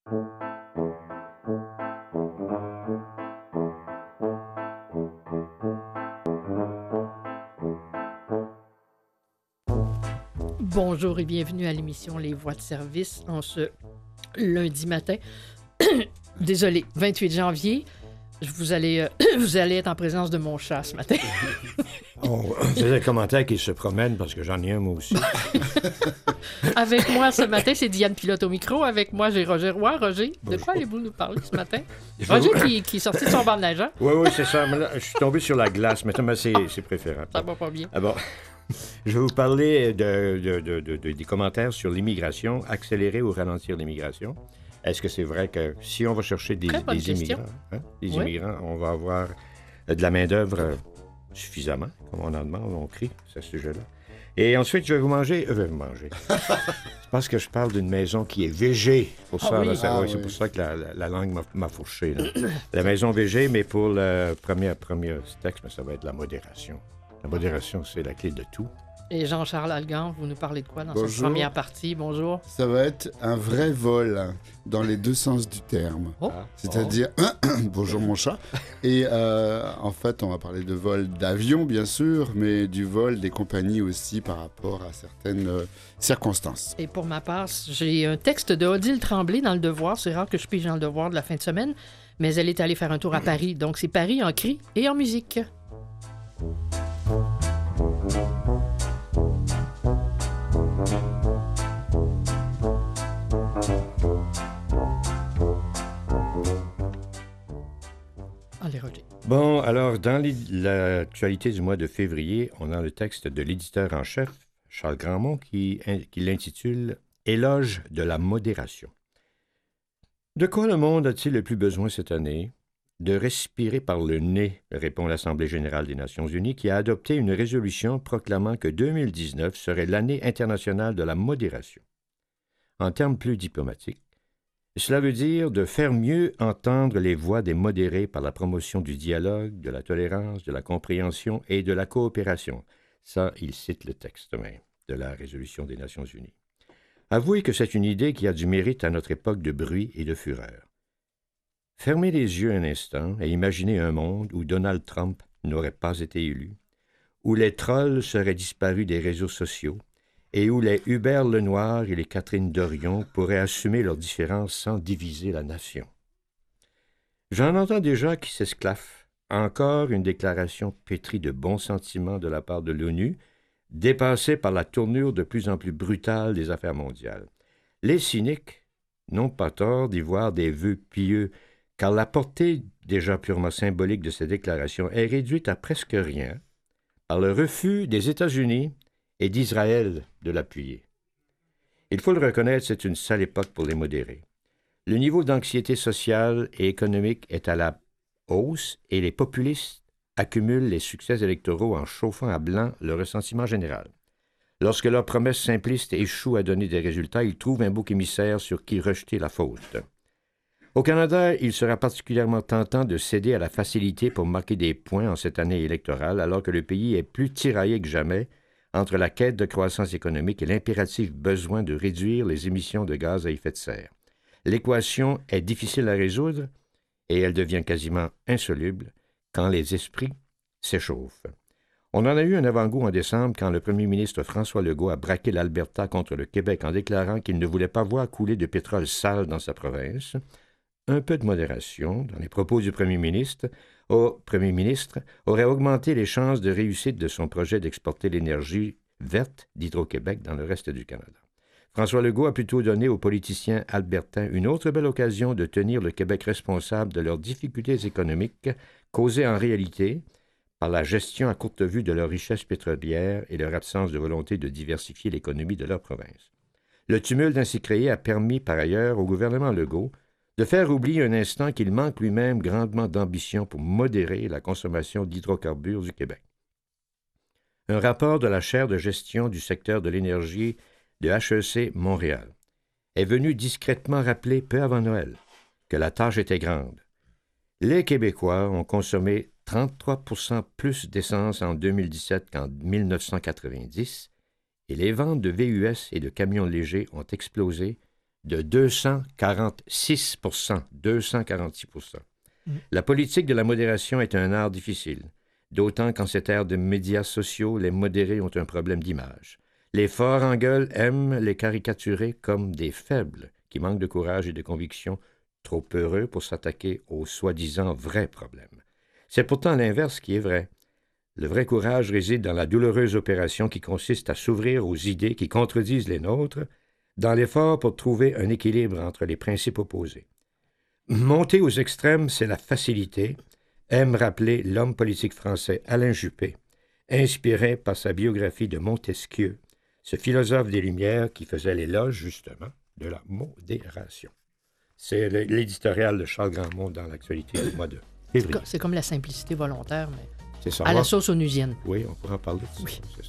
Bonjour et bienvenue à l'émission Les Voix de service en ce lundi matin. Désolé, 28 janvier. Vous allez être en présence de mon chat ce matin. On faisait un commentaire qu'il se promène parce que j'en ai un moi aussi. Avec moi ce matin, c'est Diane Pilote au micro. Avec moi, j'ai Roger Roy. Roger, de quoi allez-vous nous parler ce matin? Roger qui est sorti de son banc de neige, hein? Oui, c'est ça. Mais là, je suis tombé sur la glace. Maintenant, c'est préférable. Ça va pas bien. Ah bon. Je vais vous parler des commentaires sur l'immigration, accélérer ou ralentir l'immigration. Est-ce que c'est vrai que si on va chercher des immigrants, on va avoir de la main-d'œuvre suffisamment, comme on en demande, on crie à ce sujet-là. Et ensuite, je vais vous manger. C'est parce que je parle d'une maison qui est végé. Pour ça, oui. C'est pour ça que la langue m'a fourché. Là. La maison végé, mais pour le premier texte, ça va être la modération. La modération, c'est la clé de tout. Et Jean-Charles Algan, vous nous parlez de quoi dans cette première partie? Bonjour. Ça va être un vrai vol dans les deux sens du terme. C'est-à-dire, bonjour mon chat. Et en fait, on va parler de vol d'avion, bien sûr, mais du vol des compagnies aussi par rapport à certaines circonstances. Et pour ma part, j'ai un texte de Odile Tremblay dans Le Devoir. C'est rare que je pige dans Le Devoir de la fin de semaine, mais elle est allée faire un tour à Paris. Donc, c'est Paris en cris et en musique. Allez, Roger. Bon, alors, dans l'actualité du mois de février, on a le texte de l'éditeur en chef, Charles Grandmont, qui l'intitule « Éloge de la modération ». De quoi le monde a-t-il le plus besoin cette année? De respirer par le nez, répond l'Assemblée générale des Nations unies, qui a adopté une résolution proclamant que 2019 serait l'année internationale de la modération. En termes plus diplomatiques, cela veut dire de faire mieux entendre les voix des modérés par la promotion du dialogue, de la tolérance, de la compréhension et de la coopération. Ça, il cite le texte même de la résolution des Nations unies. Avouez que c'est une idée qui a du mérite à notre époque de bruit et de fureur. Fermez les yeux un instant et imaginez un monde où Donald Trump n'aurait pas été élu, où les trolls seraient disparus des réseaux sociaux, et où les Hubert Lenoir et les Catherine Dorion pourraient assumer leurs différences sans diviser la nation. J'en entends déjà qui s'esclaffent. Encore une déclaration pétrie de bons sentiments de la part de l'ONU, dépassée par la tournure de plus en plus brutale des affaires mondiales. Les cyniques n'ont pas tort d'y voir des vœux pieux, car la portée déjà purement symbolique de ces déclarations est réduite à presque rien par le refus des États-Unis et d'Israël de l'appuyer. Il faut le reconnaître, c'est une sale époque pour les modérés. Le niveau d'anxiété sociale et économique est à la hausse et les populistes accumulent les succès électoraux en chauffant à blanc le ressentiment général. Lorsque leurs promesses simplistes échouent à donner des résultats, ils trouvent un bouc émissaire sur qui rejeter la faute. Au Canada, il sera particulièrement tentant de céder à la facilité pour marquer des points en cette année électorale, alors que le pays est plus tiraillé que jamais entre la quête de croissance économique et l'impératif besoin de réduire les émissions de gaz à effet de serre. L'équation est difficile à résoudre et elle devient quasiment insoluble quand les esprits s'échauffent. On en a eu un avant-goût en décembre quand le premier ministre François Legault a braqué l'Alberta contre le Québec en déclarant qu'il ne voulait pas voir couler de pétrole sale dans sa province. Un peu de modération dans les propos du premier ministre aurait augmenté les chances de réussite de son projet d'exporter l'énergie verte d'Hydro-Québec dans le reste du Canada. François Legault a plutôt donné aux politiciens albertains une autre belle occasion de tenir le Québec responsable de leurs difficultés économiques causées en réalité par la gestion à courte vue de leurs richesses pétrolières et leur absence de volonté de diversifier l'économie de leur province. Le tumulte ainsi créé a permis par ailleurs au gouvernement Legault de faire oublier un instant qu'il manque lui-même grandement d'ambition pour modérer la consommation d'hydrocarbures du Québec. Un rapport de la chaire de gestion du secteur de l'énergie de HEC Montréal est venu discrètement rappeler peu avant Noël que la tâche était grande. Les Québécois ont consommé 33% plus d'essence en 2017 qu'en 1990 et les ventes de VUS et de camions légers ont explosé de 246 246 La politique de la modération est un art difficile, d'autant qu'en cette ère de médias sociaux, les modérés ont un problème d'image. Les forts en gueule aiment les caricaturer comme des faibles qui manquent de courage et de conviction, trop heureux pour s'attaquer aux soi-disant vrais problèmes. C'est pourtant l'inverse qui est vrai. Le vrai courage réside dans la douloureuse opération qui consiste à s'ouvrir aux idées qui contredisent les nôtres, dans l'effort pour trouver un équilibre entre les principes opposés. Monter aux extrêmes, c'est la facilité, aime rappeler l'homme politique français Alain Juppé, inspiré par sa biographie de Montesquieu, ce philosophe des Lumières qui faisait l'éloge, justement, de la modération. C'est l'éditorial de Charles Grandmont dans l'actualité du mois de février. C'est comme la simplicité volontaire, mais c'est ça. À la sauce onusienne. Oui, on pourra en parler de ça. Oui. C'est ça.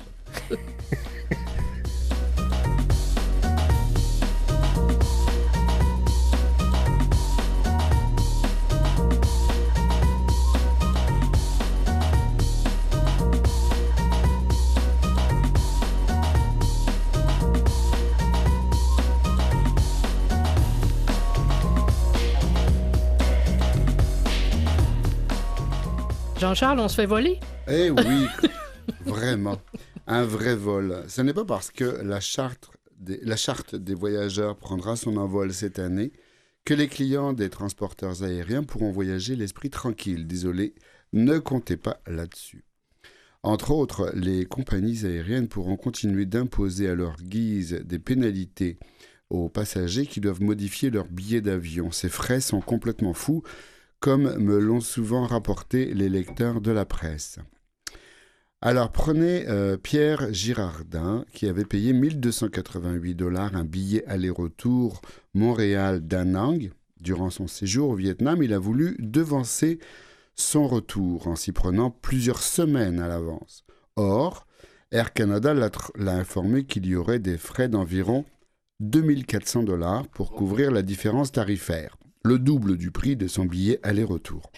Jean-Charles, on se fait voler? Eh oui, vraiment. Un vrai vol. Ce n'est pas parce que la charte des voyageurs prendra son envol cette année que les clients des transporteurs aériens pourront voyager l'esprit tranquille. Désolé, ne comptez pas là-dessus. Entre autres, les compagnies aériennes pourront continuer d'imposer à leur guise des pénalités aux passagers qui doivent modifier leur billet d'avion. Ces frais sont complètement fous, comme me l'ont souvent rapporté les lecteurs de la presse. Alors prenez Pierre Girardin, qui avait payé 1 288 $ un billet aller-retour Montréal-Da Nang. Durant son séjour au Vietnam, il a voulu devancer son retour en s'y prenant plusieurs semaines à l'avance. Or, Air Canada l'a informé qu'il y aurait des frais d'environ 2 400 $ pour couvrir la différence tarifaire, le double du prix de son billet aller-retour.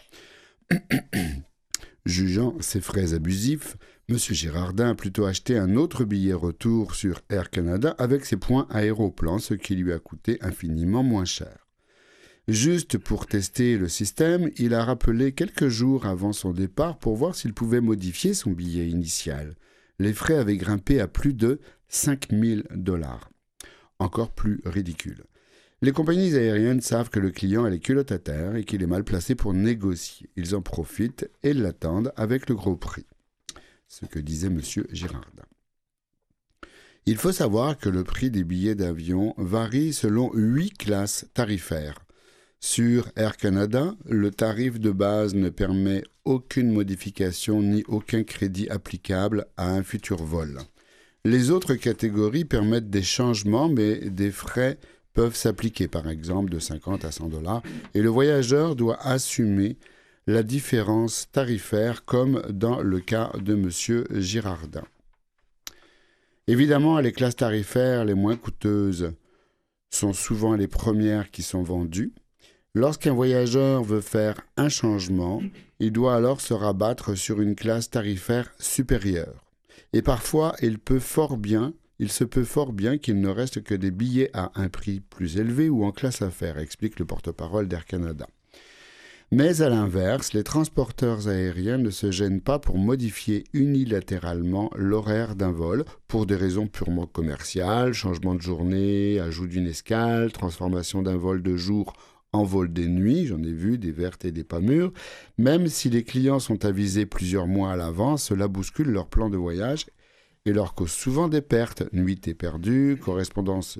Jugeant ces frais abusifs, M. Girardin a plutôt acheté un autre billet retour sur Air Canada avec ses points Aéroplan, ce qui lui a coûté infiniment moins cher. Juste pour tester le système, il a rappelé quelques jours avant son départ pour voir s'il pouvait modifier son billet initial. Les frais avaient grimpé à plus de 5 000 $. Encore plus ridicule. Les compagnies aériennes savent que le client a les culottes à terre et qu'il est mal placé pour négocier. Ils en profitent et l'attendent avec le gros prix. Ce que disait M. Girardin. Il faut savoir que le prix des billets d'avion varie selon 8 classes tarifaires. Sur Air Canada, le tarif de base ne permet aucune modification ni aucun crédit applicable à un futur vol. Les autres catégories permettent des changements, mais des frais peuvent s'appliquer, par exemple de 50 à 100 $, et le voyageur doit assumer la différence tarifaire comme dans le cas de M. Girardin. Évidemment, les classes tarifaires les moins coûteuses sont souvent les premières qui sont vendues. Lorsqu'un voyageur veut faire un changement, il doit alors se rabattre sur une classe tarifaire supérieure. Et parfois, il se peut fort bien qu'il ne reste que des billets à un prix plus élevé ou en classe affaires, explique le porte-parole d'Air Canada. Mais à l'inverse, les transporteurs aériens ne se gênent pas pour modifier unilatéralement l'horaire d'un vol pour des raisons purement commerciales, changement de journée, ajout d'une escale, transformation d'un vol de jour en vol des nuits, j'en ai vu des vertes et des pas mûres. Même si les clients sont avisés plusieurs mois à l'avance, cela bouscule leur plan de voyage et leur cause souvent des pertes, nuitées perdues, correspondances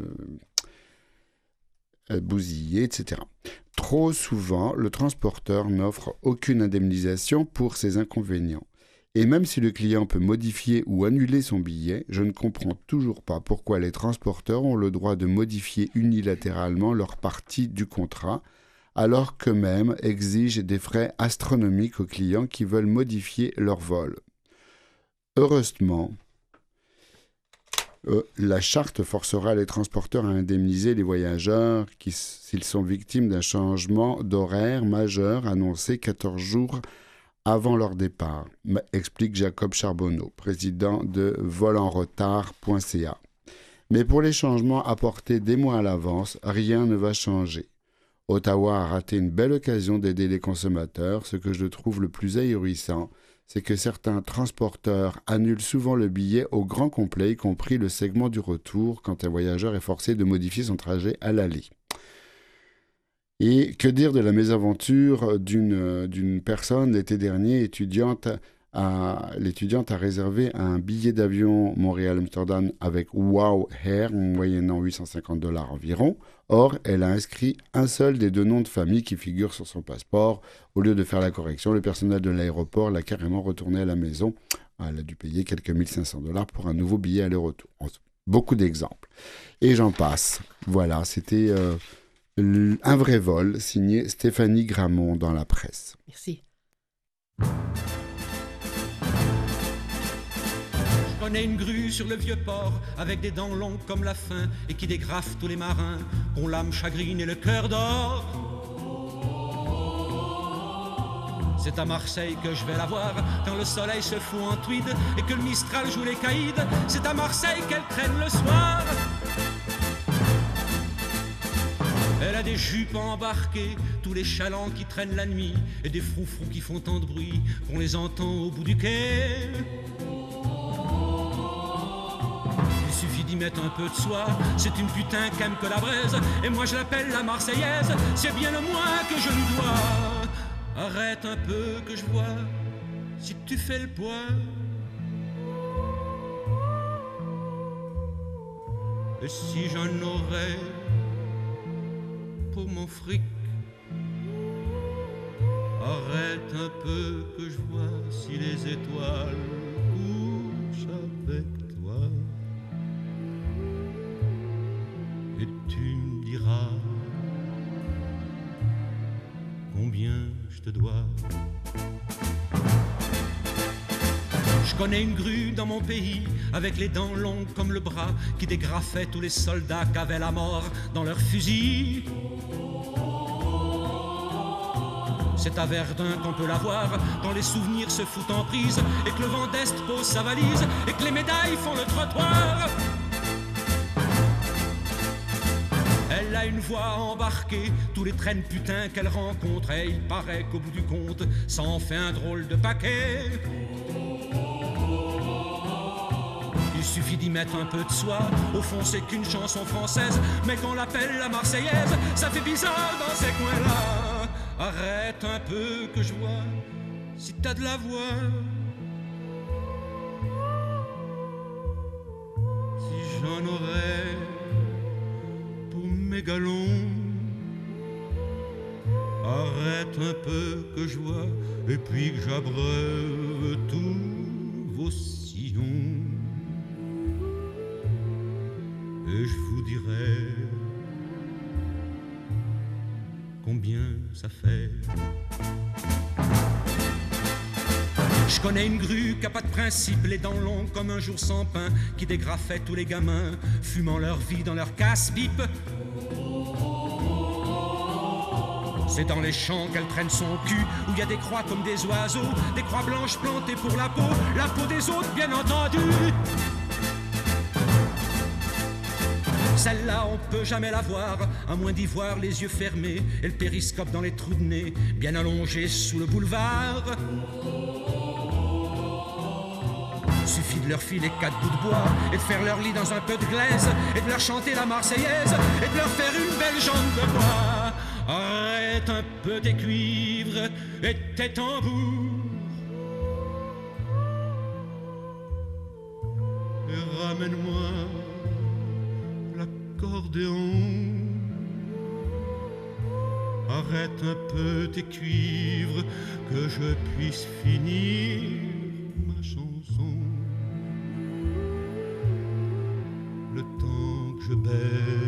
bousillées, etc. Trop souvent, le transporteur n'offre aucune indemnisation pour ces inconvénients. Et même si le client peut modifier ou annuler son billet, je ne comprends toujours pas pourquoi les transporteurs ont le droit de modifier unilatéralement leur partie du contrat, alors qu'eux-mêmes exigent des frais astronomiques aux clients qui veulent modifier leur vol. Heureusement, la charte forcera les transporteurs à indemniser les voyageurs s'ils sont victimes d'un changement d'horaire majeur annoncé 14 jours avant leur départ, explique Jacob Charbonneau, président de volenretard.ca. Mais pour les changements apportés des mois à l'avance, rien ne va changer. Ottawa a raté une belle occasion d'aider les consommateurs. Ce que je trouve le plus ahurissant, c'est que certains transporteurs annulent souvent le billet au grand complet, y compris le segment du retour, quand un voyageur est forcé de modifier son trajet à l'aller. Et que dire de la mésaventure d'une personne l'été dernier, l'étudiante a réservé un billet d'avion Montréal-Amsterdam avec Wow Air, moyennant $850 environ. Or, elle a inscrit un seul des 2 noms de famille qui figurent sur son passeport. Au lieu de faire la correction, le personnel de l'aéroport l'a carrément retourné à la maison. Elle a dû payer quelques $1 500 pour un nouveau billet aller-retour. Beaucoup d'exemples. Et j'en passe. Voilà, c'était un vrai vol, signé Stéphanie Gramont dans la presse. Merci. Je connais une grue sur le vieux port, avec des dents longues comme la faim, et qui dégrafe tous les marins, qu'ont l'âme chagrine et le cœur d'or. C'est à Marseille que je vais la voir, quand le soleil se fout en tweed, et que le Mistral joue les caïds. C'est à Marseille qu'elle traîne le soir. Elle a des jupes embarquées, tous les chalands qui traînent la nuit, et des froufrous qui font tant de bruit qu'on les entend au bout du quai. Il suffit d'y mettre un peu de soi, c'est une putain qu'aime que la braise, et moi je l'appelle la Marseillaise, c'est bien le moins que je lui dois. Arrête un peu que je vois, si tu fais le poids. Et si j'en aurais pour mon fric, arrête un peu que je vois si les étoiles couchent avec toi. Et tu me diras combien je te dois. Je connais une grue dans mon pays, avec les dents longues comme le bras, qui dégrafait tous les soldats qu'avaient la mort dans leurs fusils. C'est à Verdun qu'on peut la voir, quand les souvenirs se foutent en prise, et que le vent d'Est pose sa valise, et que les médailles font le trottoir. Elle a une voix embarquée, tous les traînes putains qu'elle rencontre, et il paraît qu'au bout du compte, ça en fait un drôle de paquet. Il suffit d'y mettre un peu de soi, au fond c'est qu'une chanson française, mais qu'on l'appelle la Marseillaise, ça fait bizarre dans ces coins-là. Arrête un peu que je vois, si t'as de la voix. Si j'en aurais pour mes galons, arrête un peu que je vois, et puis que j'abreuve tous vos sillons. Et je vous dirai combien ça fait. Je connais une grue qui a pas de principe, les dents longues comme un jour sans pain, qui dégrafait tous les gamins, fumant leur vie dans leur casse-pipe. C'est dans les champs qu'elle traîne son cul, où il y a des croix comme des oiseaux, des croix blanches plantées pour la peau des autres bien entendu. Celle-là, on peut jamais la voir, à moins d'y voir les yeux fermés et le périscope dans les trous de nez, bien allongé sous le boulevard. Suffit de leur filer 4 bouts de bois et de faire leur lit dans un peu de glaise et de leur chanter la Marseillaise et de leur faire une belle jambe de bois. Arrête un peu tes cuivres et tes tambours et ramène-moi l'accordéon. Arrête un peu tes cuivres, que je puisse finir ma chanson. Le temps que je baise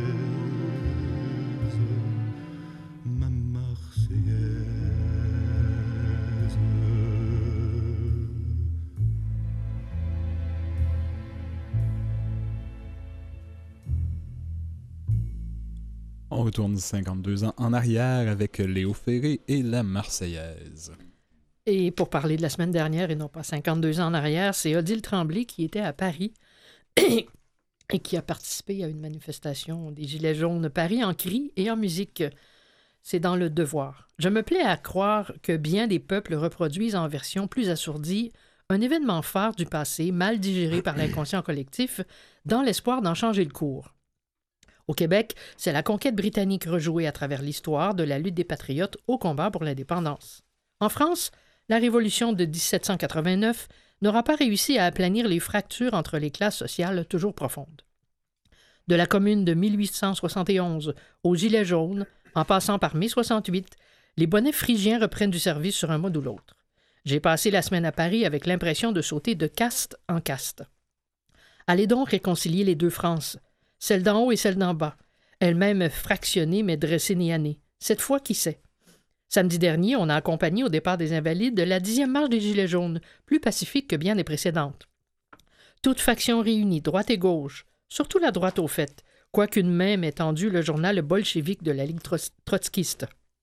ma Marseillaise. On retourne 52 ans en arrière avec Léo Ferré et la Marseillaise. Et pour parler de la semaine dernière et non pas 52 ans en arrière, c'est Odile Tremblay qui était à Paris et qui a participé à une manifestation des Gilets jaunes Paris en cris et en musique. C'est dans Le Devoir. Je me plais à croire que bien des peuples reproduisent en version plus assourdie un événement phare du passé, mal digéré par l'inconscient collectif, dans l'espoir d'en changer le cours. Au Québec, c'est la conquête britannique rejouée à travers l'histoire de la lutte des patriotes au combat pour l'indépendance. En France, la Révolution de 1789 n'aura pas réussi à aplanir les fractures entre les classes sociales toujours profondes. De la Commune de 1871 aux Gilets jaunes, en passant par mai 68, les bonnets phrygiens reprennent du service sur un mode ou l'autre. J'ai passé la semaine à Paris avec l'impression de sauter de caste en caste. Allez donc réconcilier les deux Frances, celle d'en haut et celle d'en bas, elle-même fractionnée mais dressée nez à nez. Cette fois, qui sait? Samedi dernier, on a accompagné au départ des Invalides de la 10e marche des Gilets jaunes, plus pacifique que bien les précédentes. Toutes factions réunies, droite et gauche, surtout la droite au fait, quoiqu'une main m'ait tendu le journal bolchevique de la Ligue trotskiste.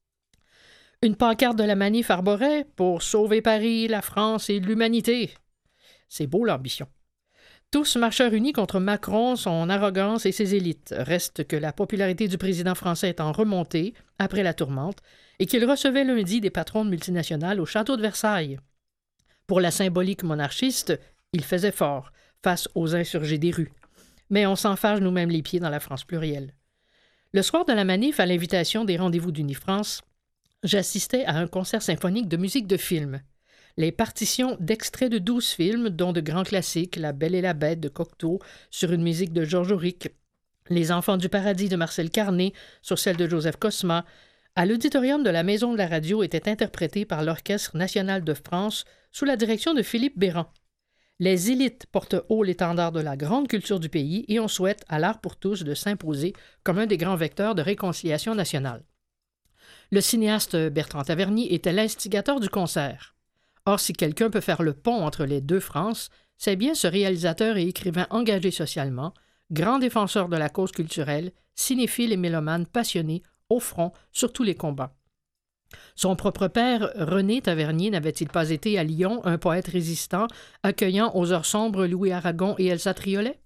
Une pancarte de la manif arborait « Pour sauver Paris, la France et l'humanité ». C'est beau l'ambition. Tous marcheurs unis contre Macron, son arrogance et ses élites. Reste que la popularité du président français est en remontée, après la tourmente, et qu'il recevait lundi des patrons de multinationales au château de Versailles. Pour la symbolique monarchiste, il faisait fort, face aux insurgés des rues. Mais on s'enfarge nous-mêmes les pieds dans la France plurielle. Le soir de la manif, à l'invitation des rendez-vous d'Unifrance, j'assistais à un concert symphonique de musique de film. Les partitions d'extraits de 12 films, dont de grands classiques, La Belle et la Bête de Cocteau, sur une musique de Georges Auric, Les Enfants du Paradis de Marcel Carné, sur celle de Joseph Cosma, à l'auditorium de la Maison de la Radio étaient interprétés par l'Orchestre national de France sous la direction de Philippe Béran. Les élites portent haut l'étendard de la grande culture du pays et on souhaite à l'art pour tous de s'imposer comme un des grands vecteurs de réconciliation nationale. Le cinéaste Bertrand Tavernier était l'instigateur du concert. Or, si quelqu'un peut faire le pont entre les deux Frances, c'est bien ce réalisateur et écrivain engagé socialement, grand défenseur de la cause culturelle, cinéphile et mélomane passionné, au front, sur tous les combats. Son propre père, René Tavernier, n'avait-il pas été à Lyon un poète résistant, accueillant aux heures sombres Louis Aragon et Elsa Triolet?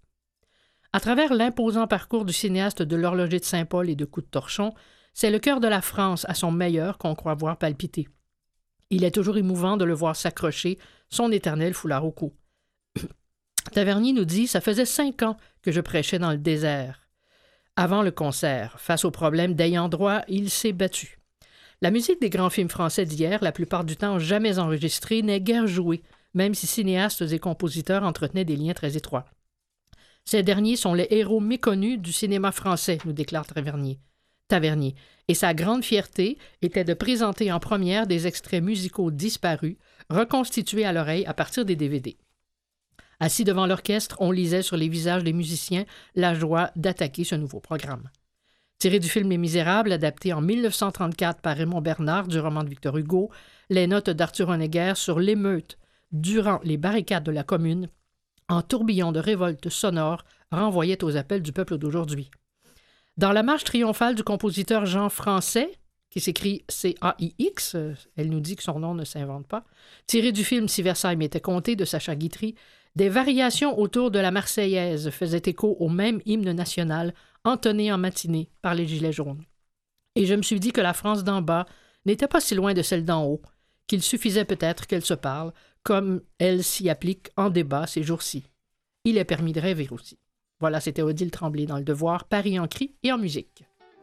À travers l'imposant parcours du cinéaste de l'Horloger de Saint-Paul et de Coup de torchon, c'est le cœur de la France à son meilleur qu'on croit voir palpiter. Il est toujours émouvant de le voir s'accrocher, son éternel foulard au cou. Tavernier nous dit « Ça faisait 5 ans que je prêchais dans le désert. » Avant le concert, face aux problèmes d'ayant droit, il s'est battu. La musique des grands films français d'hier, la plupart du temps jamais enregistrée, n'est guère jouée, même si cinéastes et compositeurs entretenaient des liens très étroits. Ces derniers sont les héros méconnus du cinéma français, nous déclare Tavernier, et sa grande fierté était de présenter en première des extraits musicaux disparus, reconstitués à l'oreille à partir des DVD. Assis devant l'orchestre, on lisait sur les visages des musiciens la joie d'attaquer ce nouveau programme. Tiré du film Les Misérables, adapté en 1934 par Raymond Bernard du roman de Victor Hugo, les notes d'Arthur Honegger sur l'émeute durant les barricades de la Commune, en tourbillon de révolte sonore, renvoyaient aux appels du peuple d'aujourd'hui. Dans la marche triomphale du compositeur Jean Français, qui s'écrit C-A-I-X, elle nous dit que son nom ne s'invente pas, tiré du film Si Versailles m'était compté de Sacha Guitry, des variations autour de la Marseillaise faisaient écho au même hymne national entonné en matinée par les Gilets jaunes. Et je me suis dit que la France d'en bas n'était pas si loin de celle d'en haut, qu'il suffisait peut-être qu'elle se parle, comme elle s'y applique en débat ces jours-ci. Il est permis de rêver aussi. Voilà, c'était Odile Tremblay dans Le Devoir, Paris en cris et en musique.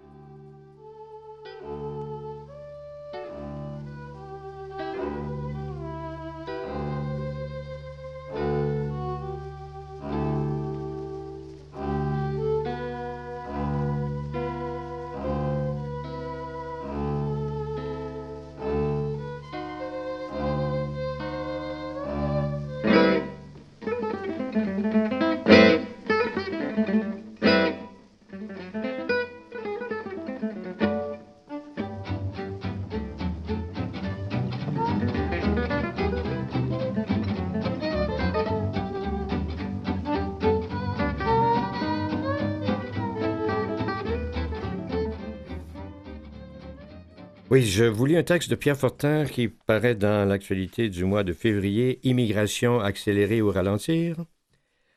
Oui, je vous lis un texte de Pierre Fortin qui paraît dans l'actualité du mois de février, « Immigration accélérée ou ralentir ».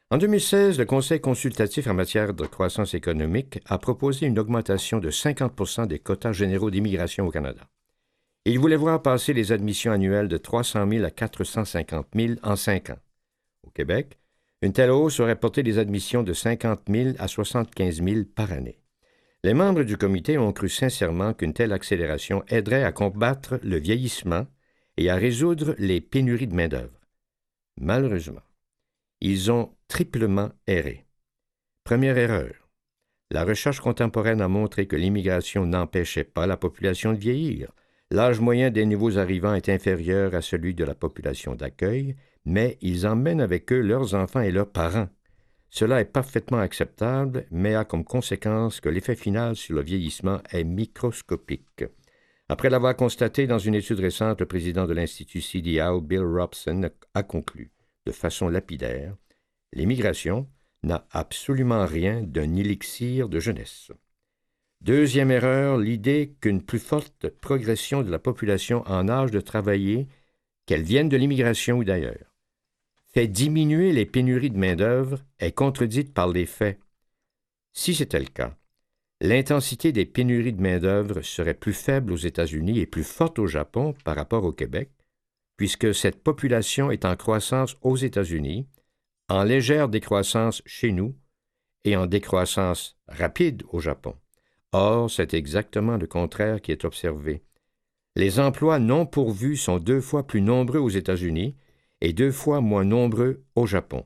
En 2016, le Conseil consultatif en matière de croissance économique a proposé une augmentation de 50 % des quotas généraux d'immigration au Canada. Il voulait voir passer les admissions annuelles de 300 000 à 450 000 en 5 ans. Au Québec, une telle hausse aurait porté les admissions de 50 000 à 75 000 par année. Les membres du comité ont cru sincèrement qu'une telle accélération aiderait à combattre le vieillissement et à résoudre les pénuries de main-d'œuvre. Malheureusement, ils ont triplement erré. Première erreur. La recherche contemporaine a montré que l'immigration n'empêchait pas la population de vieillir. L'âge moyen des nouveaux arrivants est inférieur à celui de la population d'accueil, mais ils emmènent avec eux leurs enfants et leurs parents. Cela est parfaitement acceptable, mais a comme conséquence que l'effet final sur le vieillissement est microscopique. Après l'avoir constaté dans une étude récente, le président de l'Institut CDAO, Bill Robson, a conclu de façon lapidaire, l'immigration n'a absolument rien d'un élixir de jeunesse. Deuxième erreur, l'idée qu'une plus forte progression de la population en âge de travailler, qu'elle vienne de l'immigration ou d'ailleurs, fait diminuer les pénuries de main-d'œuvre est contredite par les faits. Si c'était le cas, l'intensité des pénuries de main-d'œuvre serait plus faible aux États-Unis et plus forte au Japon par rapport au Québec, puisque cette population est en croissance aux États-Unis, en légère décroissance chez nous et en décroissance rapide au Japon. Or, c'est exactement le contraire qui est observé. Les emplois non pourvus sont 2 fois plus nombreux aux États-Unis et 2 fois moins nombreux au Japon.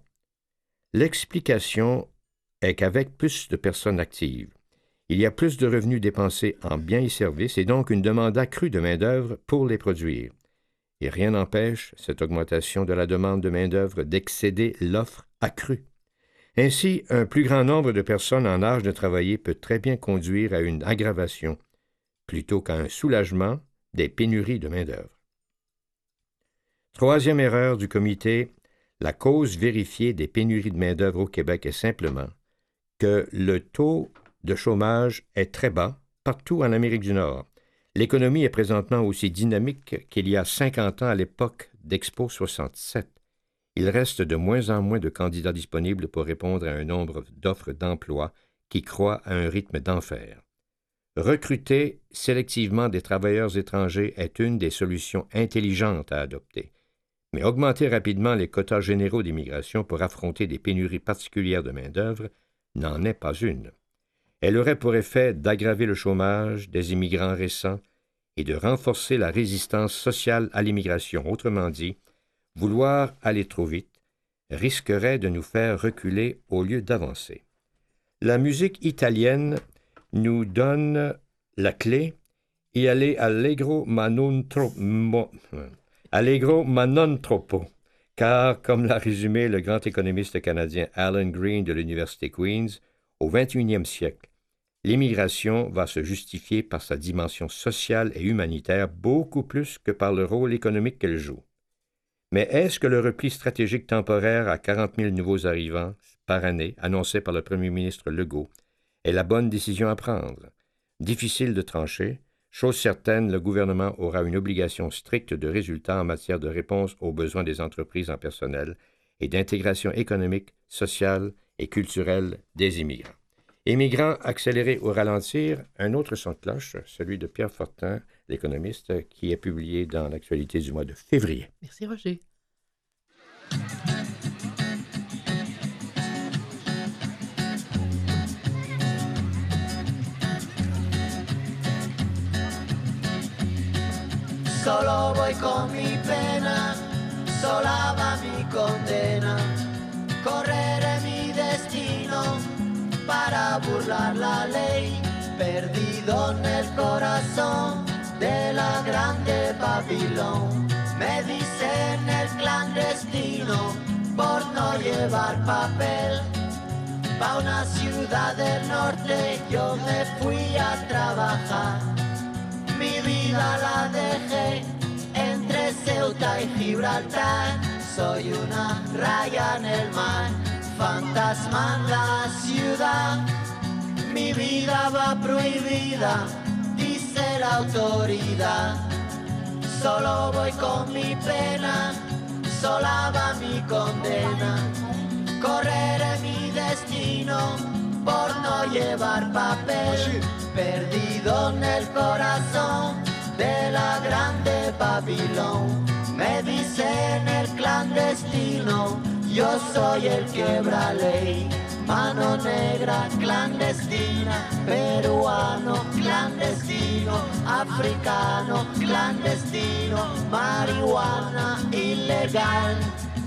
L'explication est qu'avec plus de personnes actives, il y a plus de revenus dépensés en biens et services et donc une demande accrue de main-d'œuvre pour les produire. Et rien n'empêche cette augmentation de la demande de main-d'œuvre d'excéder l'offre accrue. Ainsi, un plus grand nombre de personnes en âge de travailler peut très bien conduire à une aggravation, plutôt qu'à un soulagement des pénuries de main-d'œuvre. Troisième erreur du comité, la cause vérifiée des pénuries de main-d'œuvre au Québec est simplement que le taux de chômage est très bas partout en Amérique du Nord. L'économie est présentement aussi dynamique qu'il y a 50 ans à l'époque d'Expo 67. Il reste de moins en moins de candidats disponibles pour répondre à un nombre d'offres d'emploi qui croît à un rythme d'enfer. Recruter sélectivement des travailleurs étrangers est une des solutions intelligentes à adopter, mais augmenter rapidement les quotas généraux d'immigration pour affronter des pénuries particulières de main-d'œuvre n'en est pas une. Elle aurait pour effet d'aggraver le chômage des immigrants récents et de renforcer la résistance sociale à l'immigration. Autrement dit, vouloir aller trop vite risquerait de nous faire reculer au lieu d'avancer. La musique italienne nous donne la clé et elle est allegro ma non troppo, car, comme l'a résumé le grand économiste canadien Alan Green de l'Université Queen's, au 21e siècle, l'immigration va se justifier par sa dimension sociale et humanitaire beaucoup plus que par le rôle économique qu'elle joue. Mais est-ce que le repli stratégique temporaire à 40 000 nouveaux arrivants par année, annoncé par le premier ministre Legault, est la bonne décision à prendre? Difficile de trancher. Chose certaine, le gouvernement aura une obligation stricte de résultat en matière de réponse aux besoins des entreprises en personnel et d'intégration économique, sociale et culturelle des immigrants. Immigrants accélérés ou ralentir, un autre son de cloche, celui de Pierre Fortin, l'économiste, qui est publié dans l'actualité du mois de février. Merci, Roger. Solo voy con mi pena, sola va mi condena. Correré mi destino para burlar la ley, perdido en el corazón de la grande Babilón. Me dicen el clandestino por no llevar papel. Pa' una ciudad del norte yo me fui a trabajar. Mi vida la dejé entre Ceuta y Gibraltar. Soy una raya en el mar, fantasma en la ciudad. Mi vida va prohibida, dice la autoridad. Solo voy con mi pena, sola va mi condena. correré mi destino por no llevar papel, perdido en el corazón de la grande Babilón. Me dicen el clandestino, yo soy el quebra ley. Mano negra clandestina, peruano clandestino, africano clandestino, marihuana ilegal.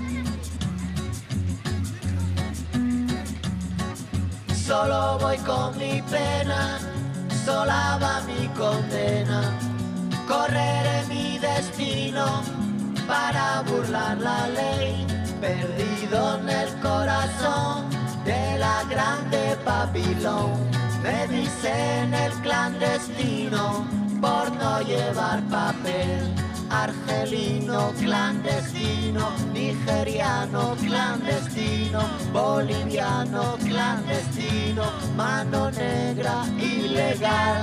Solo voy con mi pena, sola va mi condena. Correré mi destino para burlar la ley, perdido en el corazón de la grande Babilón. Me dicen el clandestino por no llevar papel. Argelino clandestino, nigeriano clandestino, boliviano clandestino, mano negra ilegal.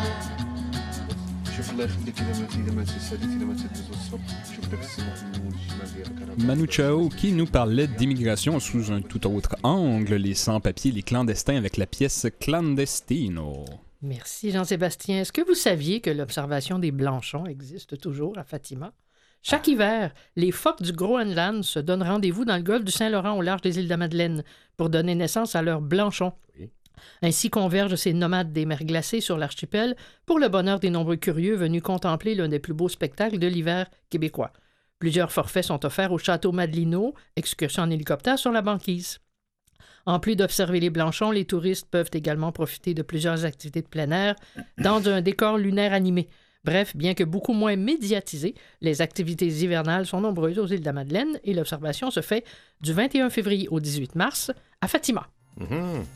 Manu Chao qui nous parlait d'immigration sous un tout autre angle, les sans-papiers, les clandestins avec la pièce Clandestino. Merci Jean-Sébastien. Est-ce que vous saviez que l'observation des blanchons existe toujours à Fatima? Chaque hiver, les phoques du Groenland se donnent rendez-vous dans le golfe du Saint-Laurent au large des îles de la Madeleine pour donner naissance à leurs blanchons. Oui. Ainsi convergent ces nomades des mers glacées sur l'archipel pour le bonheur des nombreux curieux venus contempler l'un des plus beaux spectacles de l'hiver québécois. Plusieurs forfaits sont offerts au château Madelino, excursion en hélicoptère sur la banquise. En plus d'observer les blanchons, les touristes peuvent également profiter de plusieurs activités de plein air dans un décor lunaire animé. Bref, bien que beaucoup moins médiatisées, les activités hivernales sont nombreuses aux îles de la Madeleine et l'observation se fait du 21 février au 18 mars à Fatima. Mm-hmm.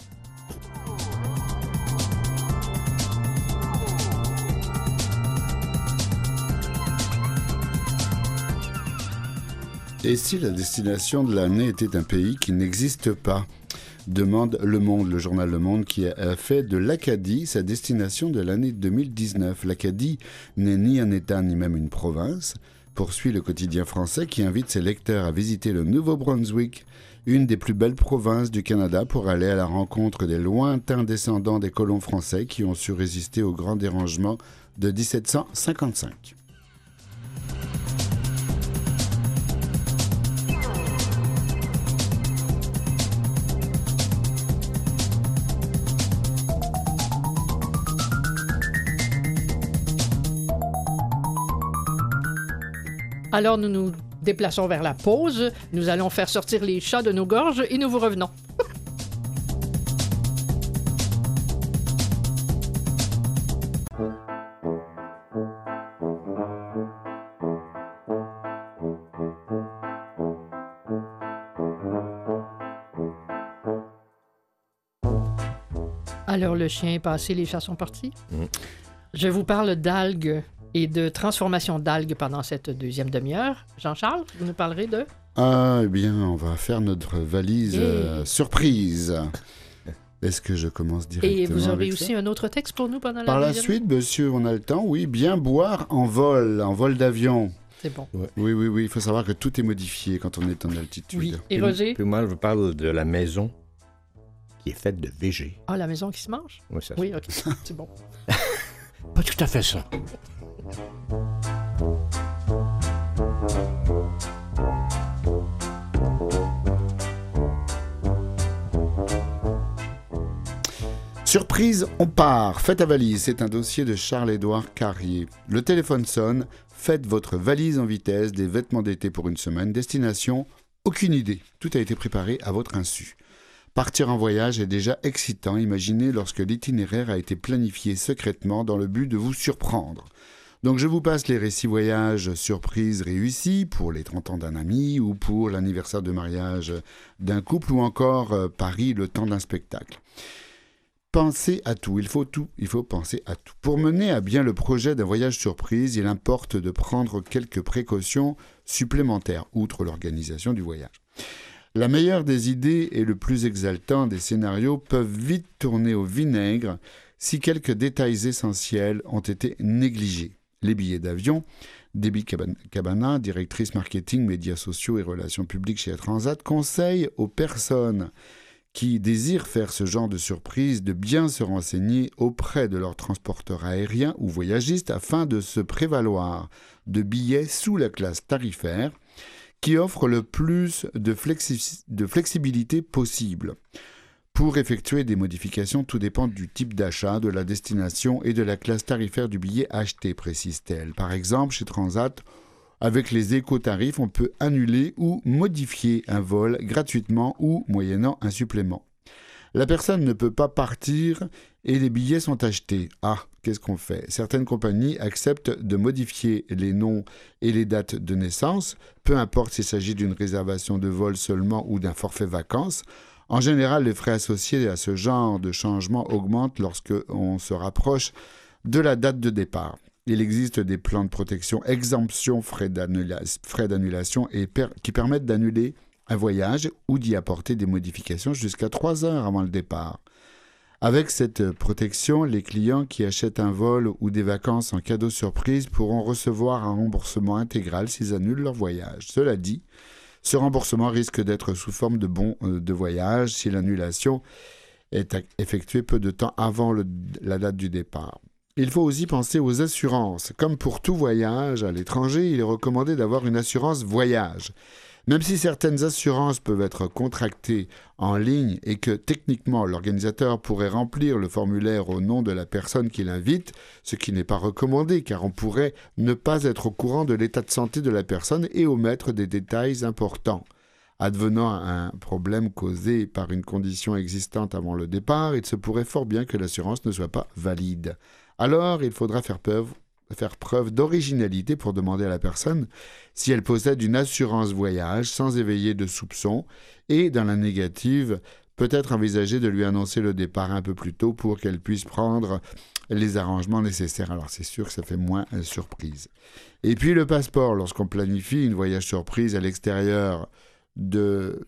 Et si la destination de l'année était un pays qui n'existe pas ? Demande Le Monde, le journal Le Monde, qui a fait de l'Acadie sa destination de l'année 2019. L'Acadie n'est ni un État ni même une province, poursuit le quotidien français qui invite ses lecteurs à visiter le Nouveau-Brunswick, une des plus belles provinces du Canada, pour aller à la rencontre des lointains descendants des colons français qui ont su résister au grand dérangement de 1755. Alors, nous nous déplaçons vers la pause. Nous allons faire sortir les chats de nos gorges et nous vous revenons. Alors, le chien est passé, les chats sont partis. Je vous parle d'algues et de transformation d'algues pendant cette deuxième demi-heure. Jean-Charles, vous nous parlerez de... Ah, eh bien, on va faire notre valise surprise. Est-ce que je commence directement? Et vous aurez avec aussi un autre texte pour nous pendant la Par la deuxième... suite, monsieur, on a le temps, oui, bien boire en vol d'avion. C'est bon. Ouais. Oui, il faut savoir que tout est modifié quand on est en altitude. Oui, et Roger? Puis moi, je vous parle de la maison qui est faite de végé. Ah, la maison qui se mange? Oui, ça. Oui, OK, c'est bon. Pas tout à fait ça. Surprise, on part. Faites ta valise. C'est un dossier de Charles-Édouard Carrier. Le téléphone sonne. Faites votre valise en vitesse, des vêtements d'été pour une semaine. Destination, aucune idée. Tout a été préparé à votre insu. Partir en voyage est déjà excitant. Imaginez lorsque l'itinéraire a été planifié secrètement dans le but de vous surprendre. Donc je vous passe les récits voyages surprises réussis pour les 30 ans d'un ami ou pour l'anniversaire de mariage d'un couple ou encore Paris le temps d'un spectacle. Pensez à tout, il faut penser à tout. Pour mener à bien le projet d'un voyage surprise, il importe de prendre quelques précautions supplémentaires, outre l'organisation du voyage. La meilleure des idées et le plus exaltant des scénarios peuvent vite tourner au vinaigre si quelques détails essentiels ont été négligés. les billets d'avion. Debbie Cabana, directrice marketing, médias sociaux et relations publiques chez Air Transat, conseille aux personnes qui désirent faire ce genre de surprise de bien se renseigner auprès de leur transporteur aérien ou voyagiste afin de se prévaloir de billets sous la classe tarifaire qui offre le plus de flexibilité possible. Pour effectuer des modifications, tout dépend du type d'achat, de la destination et de la classe tarifaire du billet acheté, précise-t-elle. Par exemple, chez Transat, avec les éco-tarifs, on peut annuler ou modifier un vol gratuitement ou moyennant un supplément. La personne ne peut pas partir et les billets sont achetés. Ah, qu'est-ce qu'on fait ? Certaines compagnies acceptent de modifier les noms et les dates de naissance, peu importe s'il s'agit d'une réservation de vol seulement ou d'un forfait vacances. En général, les frais associés à ce genre de changement augmentent lorsque on se rapproche de la date de départ. Il existe des plans de protection, exemption, frais d'annulation qui permettent d'annuler un voyage ou d'y apporter des modifications jusqu'à 3 heures avant le départ. Avec cette protection, les clients qui achètent un vol ou des vacances en cadeau surprise pourront recevoir un remboursement intégral s'ils annulent leur voyage. Cela dit, ce remboursement risque d'être sous forme de bons de voyage si l'annulation est effectuée peu de temps avant la date du départ. Il faut aussi penser aux assurances. Comme pour tout voyage à l'étranger, il est recommandé d'avoir une assurance voyage. Même si certaines assurances peuvent être contractées en ligne et que techniquement l'organisateur pourrait remplir le formulaire au nom de la personne qui l'invite, ce qui n'est pas recommandé car on pourrait ne pas être au courant de l'état de santé de la personne et omettre des détails importants. Advenant un problème causé par une condition existante avant le départ, il se pourrait fort bien que l'assurance ne soit pas valide. Alors, il faudra faire preuve d'originalité pour demander à la personne si elle possède une assurance voyage sans éveiller de soupçons et, dans la négative, peut-être envisager de lui annoncer le départ un peu plus tôt pour qu'elle puisse prendre les arrangements nécessaires. Alors, c'est sûr que ça fait moins surprise. Et puis, le passeport, lorsqu'on planifie une voyage surprise à l'extérieur du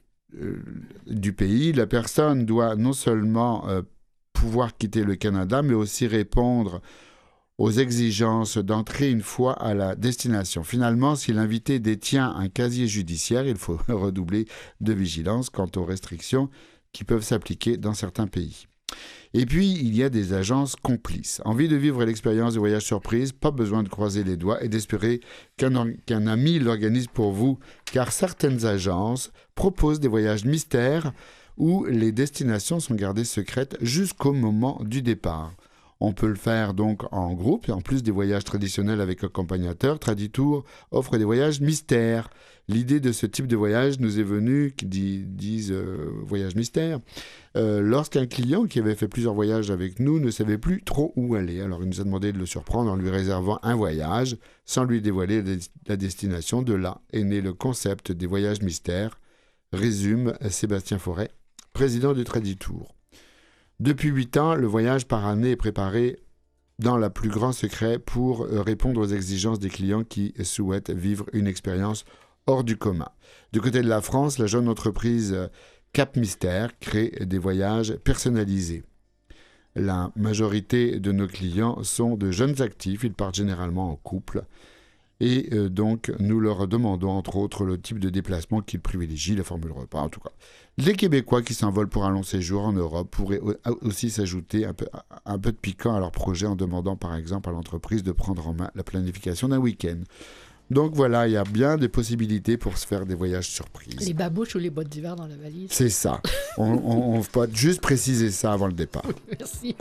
pays, la personne doit non seulement pouvoir quitter le Canada, mais aussi répondre aux exigences d'entrée une fois à la destination. Finalement, si l'invité détient un casier judiciaire, il faut redoubler de vigilance quant aux restrictions qui peuvent s'appliquer dans certains pays. Et puis, il y a des agences complices. Envie de vivre l'expérience de voyage surprise, pas besoin de croiser les doigts et d'espérer qu'un ami l'organise pour vous, car certaines agences proposent des voyages mystères où les destinations sont gardées secrètes jusqu'au moment du départ. On peut le faire donc en groupe, en plus des voyages traditionnels avec accompagnateur. Traditour offre des voyages mystères. L'idée de ce type de voyage nous est venue, qui disent voyage mystère, lorsqu'un client qui avait fait plusieurs voyages avec nous ne savait plus trop où aller. Alors il nous a demandé de le surprendre en lui réservant un voyage sans lui dévoiler la destination. De là est né le concept des voyages mystères, résume Sébastien Forêt, président du Traditour. Depuis 8 ans, le voyage par année est préparé dans le plus grand secret pour répondre aux exigences des clients qui souhaitent vivre une expérience hors du commun. Du côté de la France, la jeune entreprise Cap Mystère crée des voyages personnalisés. La majorité de nos clients sont de jeunes actifs, ils partent généralement en couple. Et donc, nous leur demandons, entre autres, le type de déplacement qu'ils privilégient, la formule repas, en tout cas. Les Québécois qui s'envolent pour un long séjour en Europe pourraient aussi s'ajouter un peu de piquant à leur projet en demandant, par exemple, à l'entreprise de prendre en main la planification d'un week-end. Donc voilà, il y a bien des possibilités pour se faire des voyages surprises. Les babouches ou les bottes d'hiver dans la valise. C'est ça. On peut juste préciser ça avant le départ. Merci.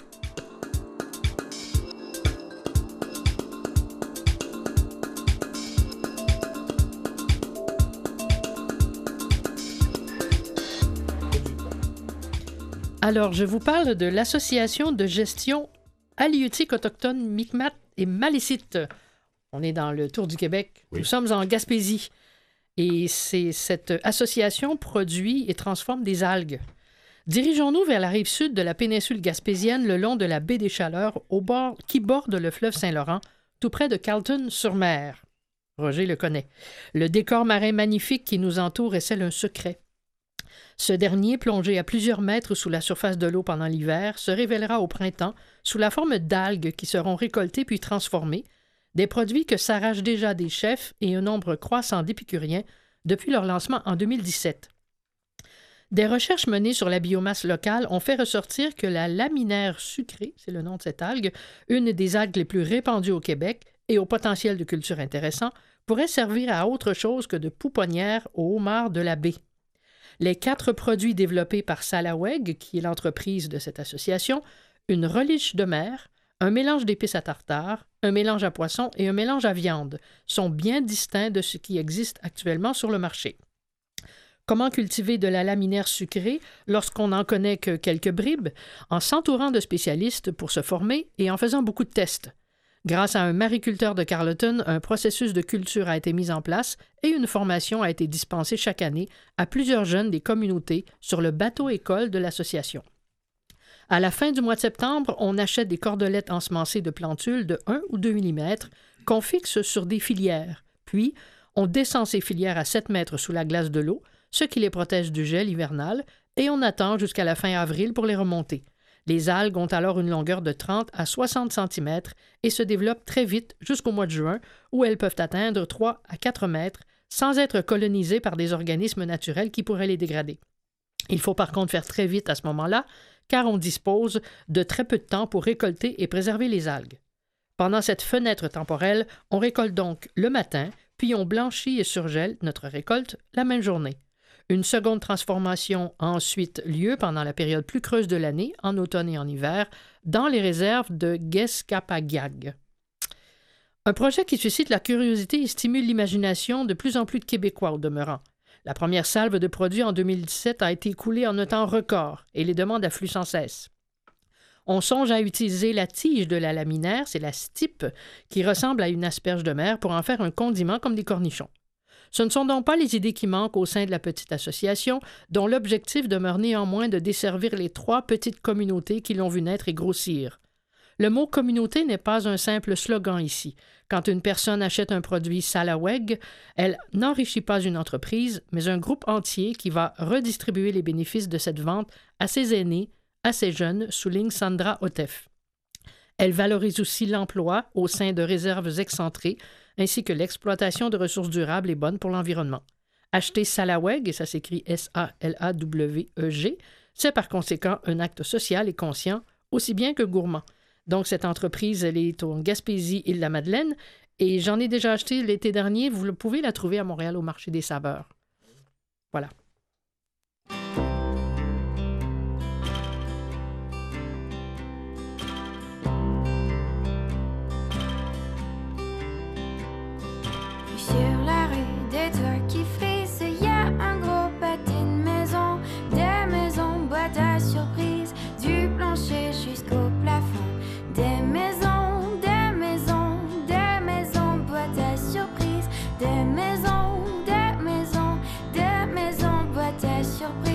Alors, je vous parle de l'Association de gestion halieutique autochtone Micmac et Malécite. On est dans le Tour du Québec. Oui. Nous sommes en Gaspésie. Et cette association produit et transforme des algues. Dirigeons-nous vers la rive sud de la péninsule gaspésienne, le long de la baie des Chaleurs, qui borde le fleuve Saint-Laurent, tout près de Carleton-sur-Mer. Roger le connaît. Le décor marin magnifique qui nous entoure récèle un secret. Ce dernier, plongé à plusieurs mètres sous la surface de l'eau pendant l'hiver, se révélera au printemps sous la forme d'algues qui seront récoltées puis transformées, des produits que s'arrachent déjà des chefs et un nombre croissant d'épicuriens depuis leur lancement en 2017. Des recherches menées sur la biomasse locale ont fait ressortir que la laminaire sucrée, c'est le nom de cette algue, une des algues les plus répandues au Québec et au potentiel de culture intéressant, pourrait servir à autre chose que de pouponnière aux homards de la baie. Les 4 produits développés par Salaweg, qui est l'entreprise de cette association, une relish de mer, un mélange d'épices à tartare, un mélange à poisson et un mélange à viande, sont bien distincts de ce qui existe actuellement sur le marché. Comment cultiver de la laminaire sucrée lorsqu'on n'en connaît que quelques bribes? En s'entourant de spécialistes pour se former et en faisant beaucoup de tests. Grâce à un mariculteur de Carleton, un processus de culture a été mis en place et une formation a été dispensée chaque année à plusieurs jeunes des communautés sur le bateau-école de l'association. À la fin du mois de septembre, on achète des cordelettes ensemencées de plantules de 1 ou 2 mm qu'on fixe sur des filières. Puis, on descend ces filières à 7 mètres sous la glace de l'eau, ce qui les protège du gel hivernal, et on attend jusqu'à la fin avril pour les remonter. Les algues ont alors une longueur de 30 à 60 cm et se développent très vite jusqu'au mois de juin, où elles peuvent atteindre 3 à 4 mètres sans être colonisées par des organismes naturels qui pourraient les dégrader. Il faut par contre faire très vite à ce moment-là, car on dispose de très peu de temps pour récolter et préserver les algues. Pendant cette fenêtre temporelle, on récolte donc le matin, puis on blanchit et surgèle notre récolte la même journée. Une seconde transformation a ensuite lieu pendant la période plus creuse de l'année, en automne et en hiver, dans les réserves de Guescapagiag. Un projet qui suscite la curiosité et stimule l'imagination de plus en plus de Québécois au demeurant. La première salve de produits en 2017 a été écoulée en un temps record et les demandes affluent sans cesse. On songe à utiliser la tige de la laminaire, c'est la stipe, qui ressemble à une asperge de mer pour en faire un condiment comme des cornichons. Ce ne sont donc pas les idées qui manquent au sein de la petite association, dont l'objectif demeure néanmoins de desservir les 3 petites communautés qui l'ont vu naître et grossir. Le mot « communauté » n'est pas un simple slogan ici. Quand une personne achète un produit Salaweg, elle n'enrichit pas une entreprise, mais un groupe entier qui va redistribuer les bénéfices de cette vente à ses aînés, à ses jeunes, souligne Sandra Otef. Elle valorise aussi l'emploi au sein de réserves excentrées, ainsi que l'exploitation de ressources durables et bonnes pour l'environnement. Acheter Salaweg, et ça s'écrit S-A-L-A-W-E-G, c'est par conséquent un acte social et conscient, aussi bien que gourmand. Donc, cette entreprise, elle est en Gaspésie, Île-de-la-Madeleine, et j'en ai déjà acheté l'été dernier. Vous pouvez la trouver à Montréal au marché des saveurs. Voilà. Sur la rue des toits qui frisent, il y a un gros pâté de maisons, des maisons boîte à surprise, du plancher jusqu'au plafond. Des maisons, des maisons, des maisons boîte à surprise, des maisons, des maisons, des maisons boîte à surprise.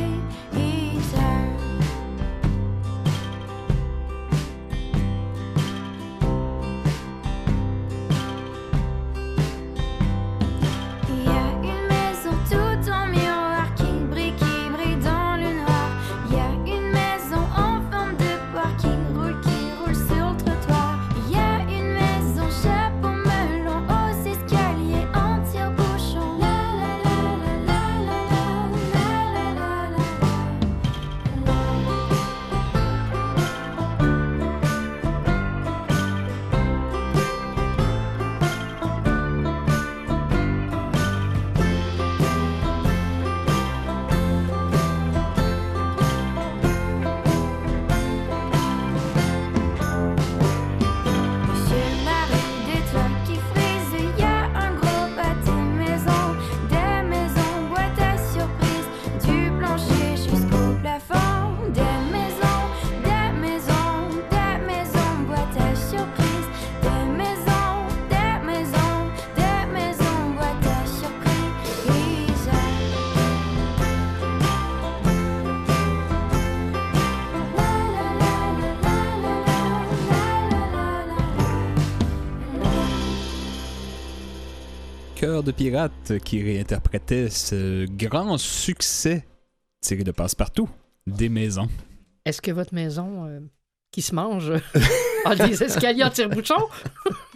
Cœur de pirate qui réinterprétait ce grand succès tiré de Passe-Partout, Des maisons. Est-ce que votre maison qui se mange a des escaliers en tire-bouchon?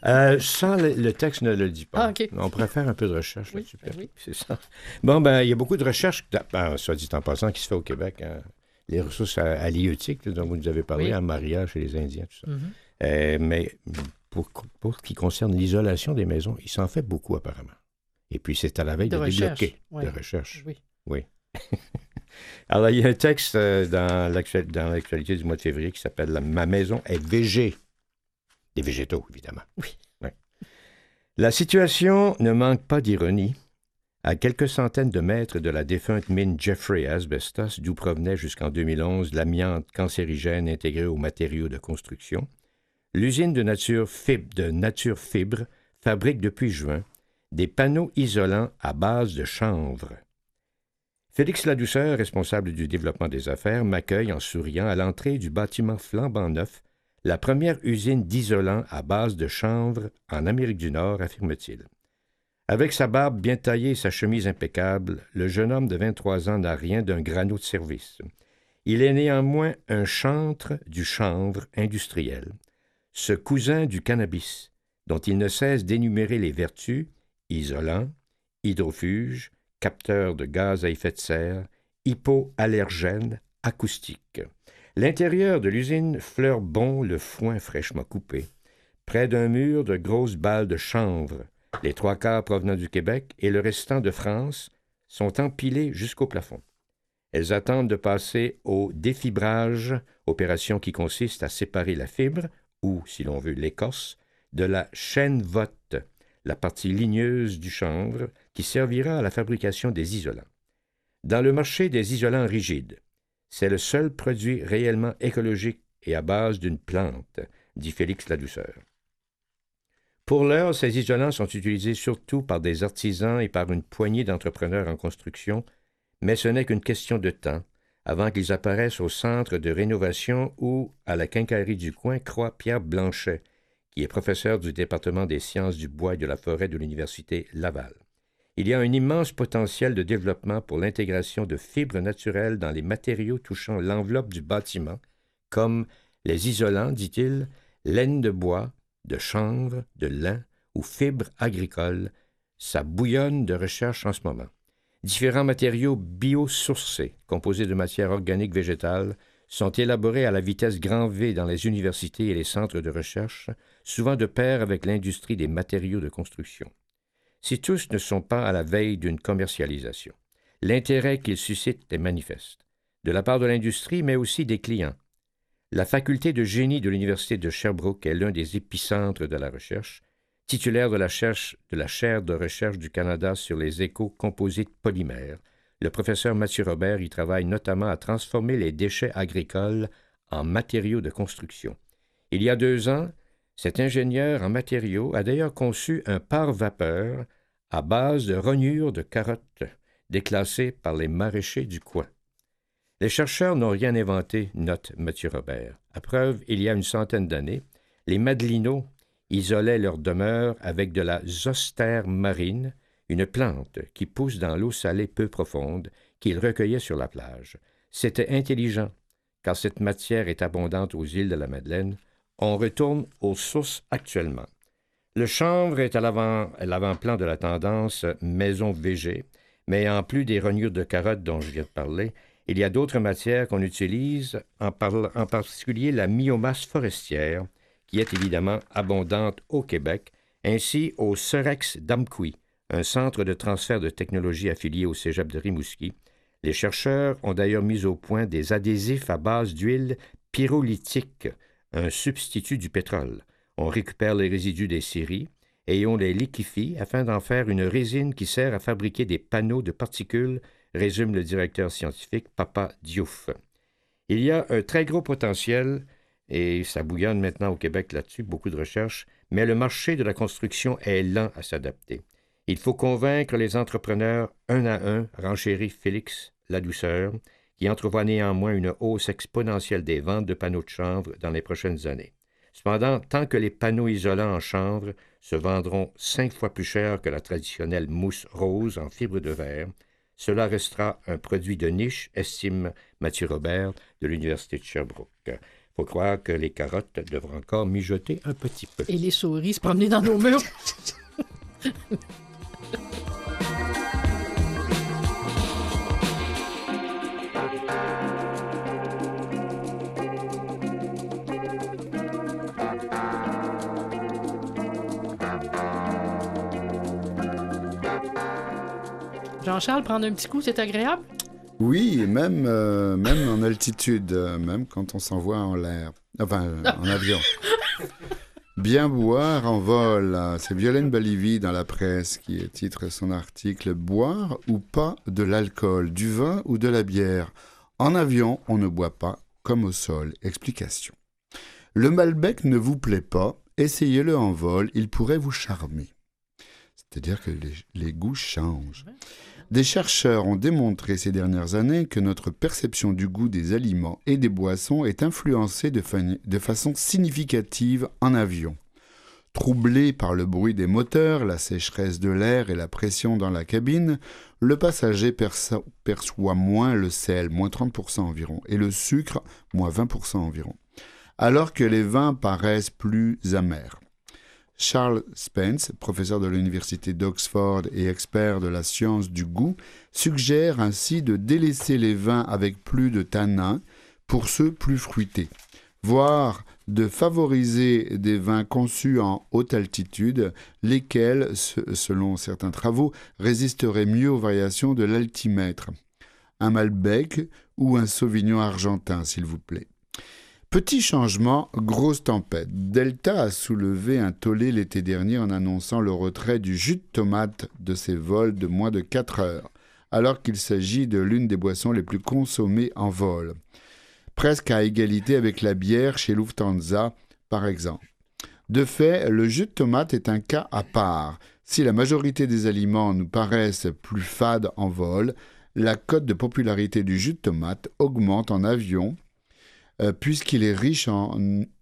Ça, le texte ne le dit pas. Ah, OK. On pourrait faire un peu de recherche là-dessus. Oui. C'est ça. Bon, ben, il y a beaucoup de recherches, soit dit en passant, qui se fait au Québec. Hein. Les ressources halieutiques dont vous nous avez parlé, en mariage chez les Indiens, tout ça. Mm-hmm. Mais pour ce qui concerne l'isolation des maisons, il s'en fait beaucoup apparemment. Et puis, c'est à la veille de débloquer de recherche. Oui. Alors, il y a un texte dans l'actualité du mois de février qui s'appelle « Ma maison est végé ». Des végétaux, évidemment. Oui. La situation ne manque pas d'ironie. À quelques centaines de mètres de la défunte mine Jeffrey Asbestos, d'où provenait jusqu'en 2011 l'amiante cancérigène intégrée aux matériaux de construction, l'usine de Nature Fibre fabrique depuis juin des panneaux isolants à base de chanvre. Félix Ladouceur, responsable du développement des affaires, m'accueille en souriant à l'entrée du bâtiment flambant neuf, la première usine d'isolant à base de chanvre en Amérique du Nord, affirme-t-il. Avec sa barbe bien taillée et sa chemise impeccable, le jeune homme de 23 ans n'a rien d'un grano de service. Il est néanmoins un chantre du chanvre industriel, ce cousin du cannabis, dont il ne cesse d'énumérer les vertus, isolant, hydrofuge, capteur de gaz à effet de serre, hypoallergène, acoustique. L'intérieur de l'usine fleure bon le foin fraîchement coupé. Près d'un mur, de grosses balles de chanvre, les 3/4 provenant du Québec et le restant de France, sont empilées jusqu'au plafond. Elles attendent de passer au défibrage, opération qui consiste à séparer la fibre, ou, si l'on veut, l'écorce, de la chènevotte, la partie ligneuse du chanvre, qui servira à la fabrication des isolants. Dans le marché des isolants rigides, c'est le seul produit réellement écologique et à base d'une plante, dit Félix Ladouceur. Pour l'heure, ces isolants sont utilisés surtout par des artisans et par une poignée d'entrepreneurs en construction, mais ce n'est qu'une question de temps avant qu'ils apparaissent au centre de rénovation ou à la quincaillerie du coin, croit Pierre Blanchet, qui est professeur du département des sciences du bois et de la forêt de l'Université Laval. Il y a un immense potentiel de développement pour l'intégration de fibres naturelles dans les matériaux touchant l'enveloppe du bâtiment, comme les isolants, dit-il, laine de bois, de chanvre, de lin ou fibres agricoles. Ça bouillonne de recherche en ce moment. Différents matériaux biosourcés, composés de matières organiques végétales, sont élaborés à la vitesse grand V dans les universités et les centres de recherche, souvent de pair avec l'industrie des matériaux de construction. Si tous ne sont pas à la veille d'une commercialisation, l'intérêt qu'ils suscitent est manifeste, de la part de l'industrie, mais aussi des clients. La faculté de génie de l'Université de Sherbrooke est l'un des épicentres de la recherche, titulaire de la chaire de recherche du Canada sur les éco-composites polymères. Le professeur Mathieu Robert y travaille notamment à transformer les déchets agricoles en matériaux de construction. Il y a 2 ans, cet ingénieur en matériaux a d'ailleurs conçu un pare-vapeur à base de rognures de carottes déclassées par les maraîchers du coin. Les chercheurs n'ont rien inventé, note Mathieu Robert. À preuve, il y a une centaine d'années, les Madelinots isolaient leur demeure avec de la zostère marine, une plante qui pousse dans l'eau salée peu profonde qu'ils recueillaient sur la plage. C'était intelligent, car cette matière est abondante aux îles de la Madeleine. On retourne aux sources actuellement. Le chanvre est à l'avant-plan de la tendance maison végé, mais en plus des rognures de carottes dont je viens de parler, il y a d'autres matières qu'on utilise, en particulier la biomasse forestière, qui est évidemment abondante au Québec, ainsi au Cerex d'Amqui, un centre de transfert de technologie affilié au cégep de Rimouski. Les chercheurs ont d'ailleurs mis au point des adhésifs à base d'huile pyrolytique, un substitut du pétrole. On récupère les résidus des scieries et on les liquéfie afin d'en faire une résine qui sert à fabriquer des panneaux de particules, résume le directeur scientifique Papa Diouf. Il y a un très gros potentiel, et ça bouillonne maintenant au Québec là-dessus, beaucoup de recherches, mais le marché de la construction est lent à s'adapter. Il faut convaincre les entrepreneurs un à un, renchérit Félix Ladouceur, qui entrevoit néanmoins une hausse exponentielle des ventes de panneaux de chanvre dans les prochaines années. Cependant, tant que les panneaux isolants en chanvre se vendront 5 fois plus cher que la traditionnelle mousse rose en fibre de verre, cela restera un produit de niche, estime Mathieu Robert de l'Université de Sherbrooke. Faut croire que les carottes devront encore mijoter un petit peu. Et les souris se promener dans nos murs. Jean-Charles, prendre un petit coup, c'est agréable? Oui, même en altitude, même quand on s'envoie en l'air, enfin en avion. Bien boire en vol, c'est Violaine Balivi dans la presse qui titre son article « Boire ou pas de l'alcool, du vin ou de la bière. En avion, on ne boit pas comme au sol. » Explication. Le Malbec ne vous plaît pas, essayez-le en vol, il pourrait vous charmer. C'est-à-dire que les goûts changent. Des chercheurs ont démontré ces dernières années que notre perception du goût des aliments et des boissons est influencée de façon significative en avion. Troublé par le bruit des moteurs, la sécheresse de l'air et la pression dans la cabine, le passager perçoit moins le sel, moins 30% environ, et le sucre, moins 20% environ, alors que les vins paraissent plus amers. Charles Spence, professeur de l'université d'Oxford et expert de la science du goût, suggère ainsi de délaisser les vins avec plus de tanins pour ceux plus fruités, voire de favoriser des vins conçus en haute altitude, lesquels, selon certains travaux, résisteraient mieux aux variations de l'altimètre. Un Malbec ou un Sauvignon argentin, s'il vous plaît. Petit changement, grosse tempête. Delta a soulevé un tollé l'été dernier en annonçant le retrait du jus de tomate de ses vols de moins de 4 heures, alors qu'il s'agit de l'une des boissons les plus consommées en vol. Presque à égalité avec la bière chez Lufthansa, par exemple. De fait, le jus de tomate est un cas à part. Si la majorité des aliments nous paraissent plus fades en vol, la cote de popularité du jus de tomate augmente en avion, puisqu'il est riche en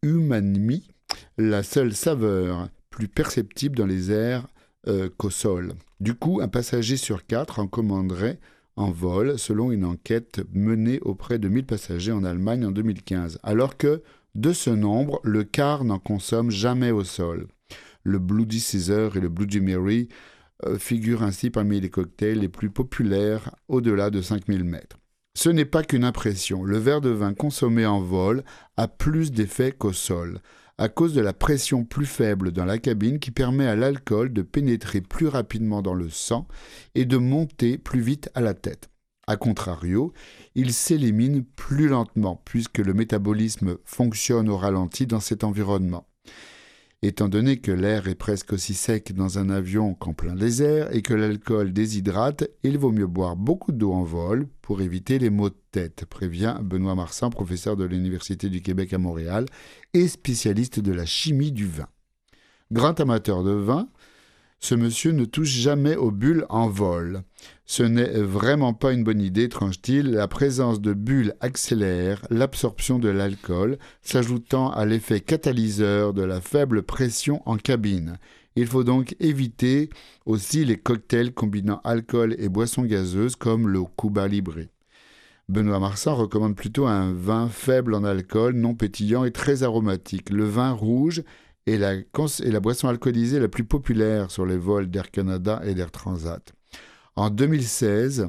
umami, la seule saveur plus perceptible dans les airs qu'au sol. Du coup, un passager sur 4 en commanderait en vol, selon une enquête menée auprès de 1000 passagers en Allemagne en 2015, alors que, de ce nombre, le quart n'en consomme jamais au sol. Le Bloody Caesar et le Bloody Mary figurent ainsi parmi les cocktails les plus populaires au-delà de 5000 mètres. Ce n'est pas qu'une impression. Le verre de vin consommé en vol a plus d'effet qu'au sol, à cause de la pression plus faible dans la cabine qui permet à l'alcool de pénétrer plus rapidement dans le sang et de monter plus vite à la tête. A contrario, il s'élimine plus lentement puisque le métabolisme fonctionne au ralenti dans cet environnement. Étant donné que l'air est presque aussi sec dans un avion qu'en plein désert et que l'alcool déshydrate, il vaut mieux boire beaucoup d'eau en vol pour éviter les maux de tête, prévient Benoît Marsan, professeur de l'Université du Québec à Montréal et spécialiste de la chimie du vin. Grand amateur de vin, ce monsieur ne touche jamais aux bulles en vol. Ce n'est vraiment pas une bonne idée, tranche-t-il. La présence de bulles accélère l'absorption de l'alcool, s'ajoutant à l'effet catalyseur de la faible pression en cabine. Il faut donc éviter aussi les cocktails combinant alcool et boissons gazeuses comme le Cuba Libre. Benoît Marsan recommande plutôt un vin faible en alcool, non pétillant et très aromatique. Le vin rouge est la boisson alcoolisée la plus populaire sur les vols d'Air Canada et d'Air Transat. En 2016,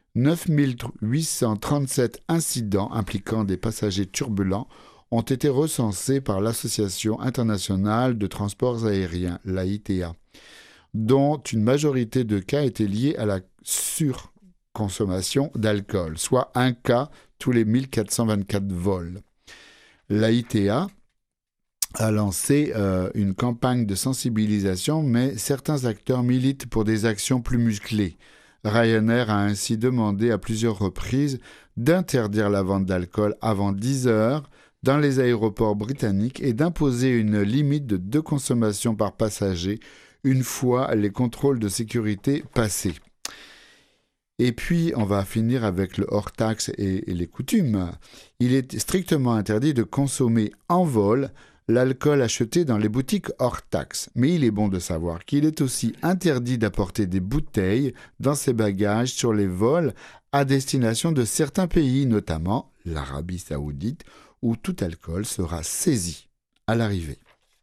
9837 incidents impliquant des passagers turbulents ont été recensés par l'Association internationale de transports aériens, l'AITA, dont une majorité de cas étaient liés à la surconsommation d'alcool, soit un cas tous les 1424 vols. L'AITA a lancé une campagne de sensibilisation, mais certains acteurs militent pour des actions plus musclées. Ryanair a ainsi demandé à plusieurs reprises d'interdire la vente d'alcool avant 10 heures dans les aéroports britanniques et d'imposer une limite de 2 consommations par passager une fois les contrôles de sécurité passés. Et puis, on va finir avec le hors-taxe et les coutumes. Il est strictement interdit de consommer en vol l'alcool acheté dans les boutiques hors taxe. Mais il est bon de savoir qu'il est aussi interdit d'apporter des bouteilles dans ses bagages sur les vols à destination de certains pays, notamment l'Arabie Saoudite où tout alcool sera saisi à l'arrivée.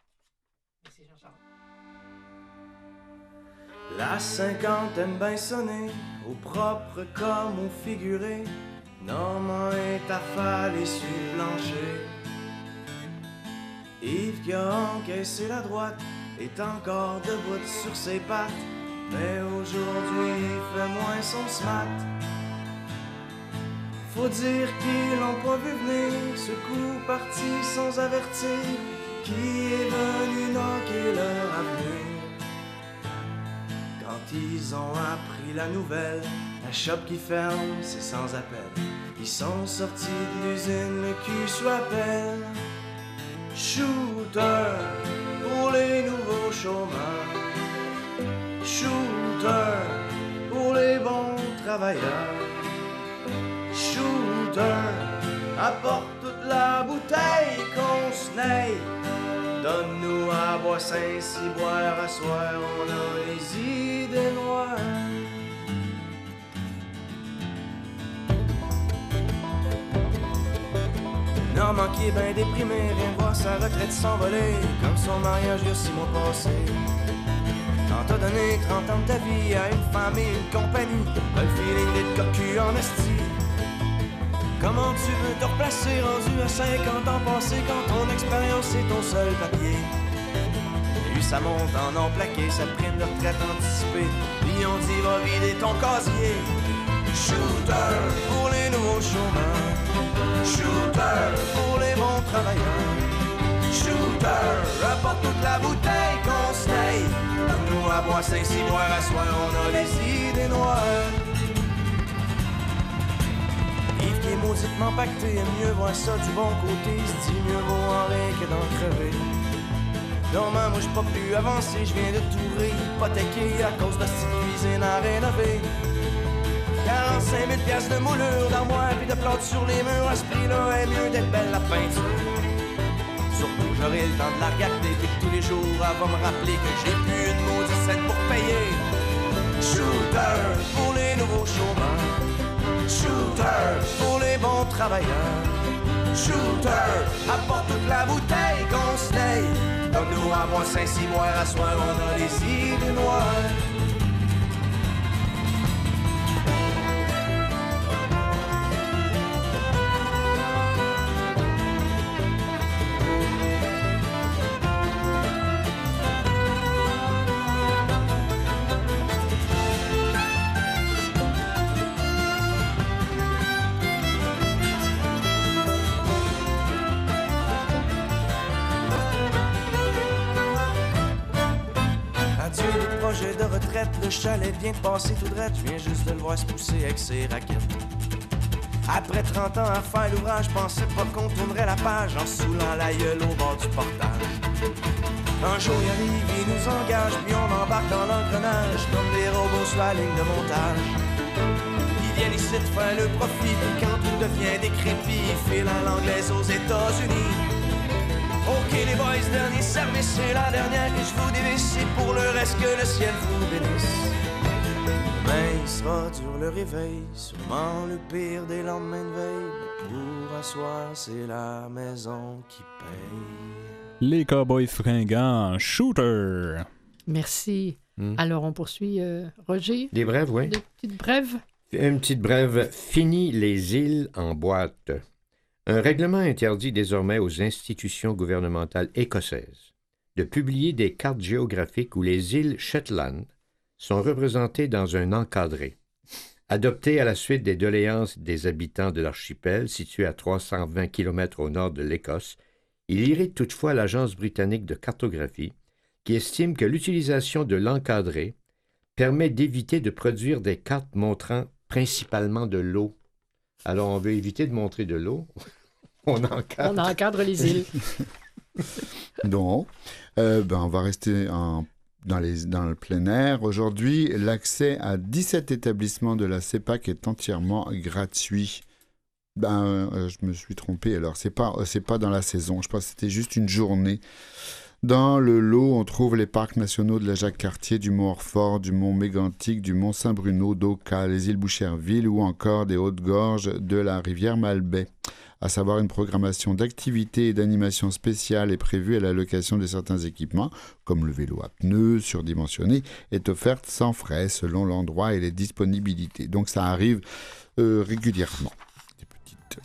La cinquantaine bien sonnée, au propre comme au figuré, Normand est affalé sur le plancher. Yves qui a encaissé la droite est encore debout sur ses pattes, mais aujourd'hui il fait moins son smat. Faut dire qu'ils l'ont pas vu venir, ce coup parti sans avertir, qui est venu knocker leur avenir. Quand ils ont appris la nouvelle, la shop qui ferme, c'est sans appel. Ils sont sortis de l'usine, le cul sous la pelle. Shooter pour les nouveaux chômeurs. Shooter pour les bons travailleurs. Shooter apporte toute la bouteille qu'on se naille. Donne-nous à boire Saint-Cy, boire à soir, on a les idées noires. Normand qui est bien déprimé, vient voir sa retraite s'envoler, comme son mariage il y a 6 mois passés. Quand t'as donné 30 ans de ta vie à une femme et une compagnie, t'as le feeling d'être cocu en esti. Comment tu veux te replacer rendu à 50 ans passés quand ton expérience est ton seul papier? T'as eu sa monte en or plaqué, sa prime de retraite anticipée, puis on dit va vider ton casier. Shooter pour les nouveaux chômeurs. Shooter pour les bons travailleurs. Shooter rapporte toute la bouteille qu'on se naille. Nous à boire Saint-Cy, boire à soir, on a les idées noires. Yves qui est mauditement pacté aime mieux voir ça du bon côté. Se dit mieux vaut en rire que d'en crever. Non man, moi j'suis pas plus avancé, j'viens de tout réhypothéquer à cause de cette cuisine à rénover. 45 000 piastres de moulure d'armoire puis de plantes sur les murs. À ce prix-là est mieux d'être belle la peinture. Surtout j'aurai le temps de la regarder, puis que tous les jours elle va me rappeler que j'ai plus une maudite scène pour payer. Shooter pour les nouveaux chômeurs. Shooter pour les bons travailleurs. Shooter apporte toute la bouteille qu'on se naille. Donne-nous à boire Saint-Cy, boire à soir, on a les idées noires. De retraite, le chalet vient de passer tout droit. Je viens juste de le voir se pousser avec ses raquettes. Après 30 ans à faire l'ouvrage, je pensais pas qu'on tournerait la page en saoulant la gueule au bord du portage. Un jour il arrive, il nous engage, puis on embarque dans l'engrenage comme des robots sur la ligne de montage. Ils viennent ici de faire le profit, puis quand tout devient décrépit, ils filent à l'anglaise aux États-Unis. Ok les boys, dernier service, c'est la dernière que je vous dévisse. Et pour le reste que le ciel vous bénisse. Mais il sera dur le réveil, sûrement le pire des lendemains de veille. Mais pour asseoir, c'est la maison qui paye. Les Cowboys fringants, Shooter. Merci. Alors on poursuit, Roger. Des brèves, oui. Des petites brèves. Une petite brève. Fini les îles en boîte. Un règlement interdit désormais aux institutions gouvernementales écossaises de publier des cartes géographiques où les îles Shetland sont représentées dans un encadré. Adopté à la suite des doléances des habitants de l'archipel, situé à 320 km au nord de l'Écosse, il irrite toutefois l'Agence britannique de cartographie, qui estime que l'utilisation de l'encadré permet d'éviter de produire des cartes montrant principalement de l'eau. Alors, on veut éviter de montrer de l'eau. On encadre les îles. Non. On va rester dans le plein air. Aujourd'hui, l'accès à 17 établissements de la CEPAC est entièrement gratuit. Je me suis trompé. Alors, c'est pas dans la saison. Je pense que c'était juste une journée. Dans le lot, on trouve les parcs nationaux de la Jacques-Cartier, du Mont-Orfort, du Mont-Mégantic, du Mont-Saint-Bruno, d'Oka, les îles Boucherville ou encore des Hautes-Gorges de la rivière Malbaie. à savoir une programmation d'activités et d'animations spéciales est prévue à la location de certains équipements, comme le vélo à pneus surdimensionné, est offerte sans frais selon l'endroit et les disponibilités. Donc ça arrive régulièrement. Des petites...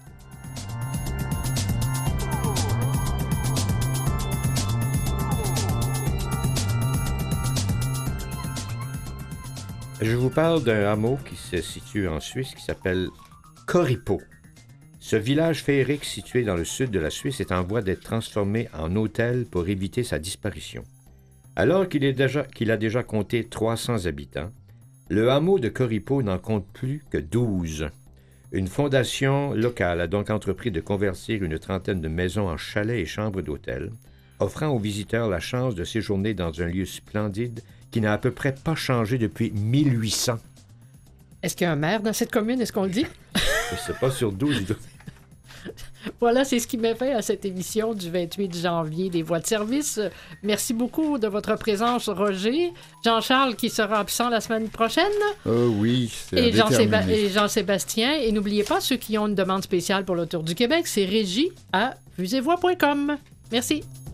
Je vous parle d'un hameau qui se situe en Suisse qui s'appelle Koripo. Ce village féerique situé dans le sud de la Suisse est en voie d'être transformé en hôtel pour éviter sa disparition. Alors qu'il a déjà compté 300 habitants, le hameau de Koripo n'en compte plus que 12. Une fondation locale a donc entrepris de convertir une trentaine de maisons en chalets et chambres d'hôtel, offrant aux visiteurs la chance de séjourner dans un lieu splendide qui n'a à peu près pas changé depuis 1800. Est-ce qu'il y a un maire dans cette commune? Est-ce qu'on le dit? Je ne sais pas, sur 12. Voilà, c'est ce qui met fin à cette émission du 28 janvier des Voix de service. Merci beaucoup de votre présence, Roger. Jean-Charles qui sera absent la semaine prochaine. Oui, c'est et Jean-Sébastien. Et n'oubliez pas, ceux qui ont une demande spéciale pour le Tour du Québec, c'est régie@fusevoix.com. Merci.